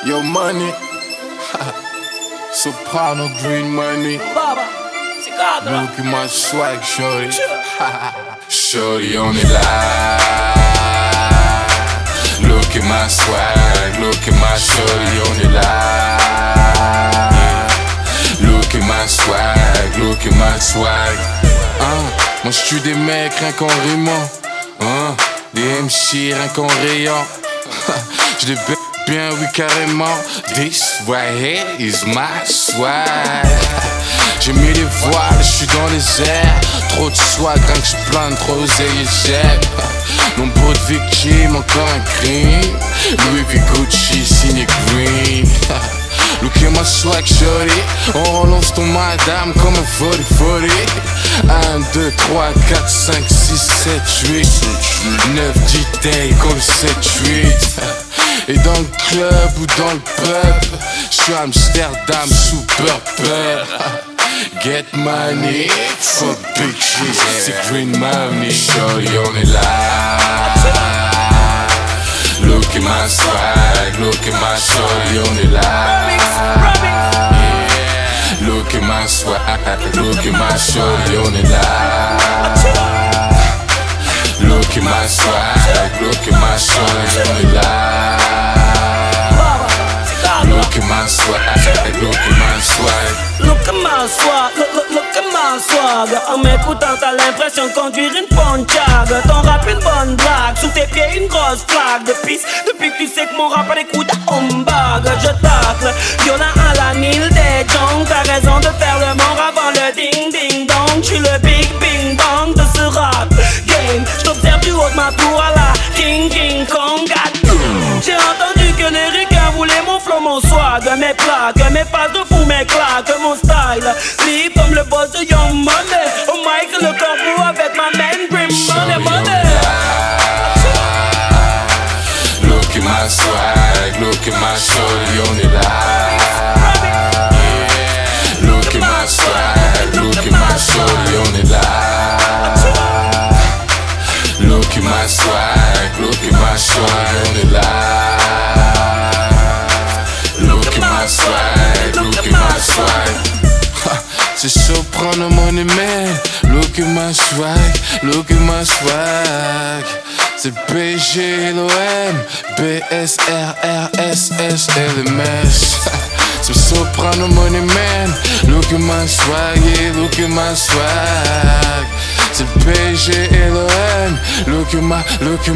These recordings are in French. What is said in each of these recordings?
Yo, money. Soprano, green money. Baba, c'est cadre. Look at my swag, shorty. Shorty on it live. Look at my swag. Look at my shorty on it live. Look at my swag. Look at my swag. Moi j'tue des mecs rien qu'en rimant. Des MC rien qu'en riant. J'les baisse bien, oui carrément. This right here is my swag. J'ai mis les voiles, j'suis dans les airs. Trop de swag, rien que j'plane, trop oseille et j'aime. Nombre de victimes, encore un crime. Louis V Gucci, signé Green. Look at my swag, shorty. On relance ton madame comme un volley. 1, 2, 3, 4, 5, 6, 7, 8 9, 10 days comme le 7, 8. Et dans le club ou dans le pub, j'suis à Amsterdam sous purple. Get money, fuck bitches, c'est green money. Shorty on it live. Look at my swag, look at my shorty on it live. Look at my swag, look at my shorty on it live. Look at my swag, look at my shorty on it live. Look at my swag, look at my swag. Look at my swag, look at my swag. En m'écoutant t'as l'impression de conduire une Pontiac. Ton rap une bonne blague, sous tes pieds une grosse flaque de pisse. Depuis que tu sais que mon rap a des coups de humbug. Je tacle, violent à la Neil des Jong. T'as raison de faire le mort avant le ding ding dong. J'suis le big bing bang de ce rap game. J't'observe du haut de ma tour à la King Kong. J'ai entendu que les ricains voulaient mon flow, mon swag, mes plaques, mes passes de fou, mes claques, mon style libre comme le boss de Young Money. Oh Mike, le corbeau avec ma main, Grim Money. Look at my swag, look at my shorty on it live. Look at my swag, look at my shorty on it live. Look at my swag, look at my shorty on it live. Look at my swag, look at my swag. C'est Soprano Money Man. Look at my swag, look at my swag. C'est PSG, l'OM, BSRRSS, LMS. C'est Soprano Money Man. Look at my swag, yeah, look at my swag. C'est PSG et l'OM. Look at my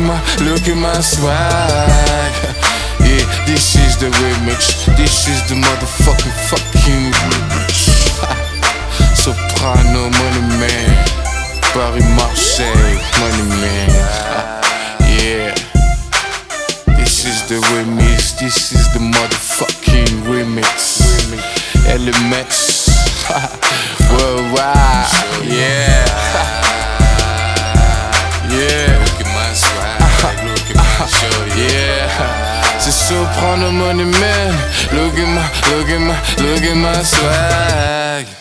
swag. Yeah, this is the remix. This is the motherfucking fucking remix. Soprano Money Man. Paris Marseille Money Man. Yeah. This is the remix. This is the motherfucking remix. LMX. Worldwide. Yeah. Yeah. Look at my swag. Look at my shorty. Yeah. C'est Soprano Money Man. Look at my swag.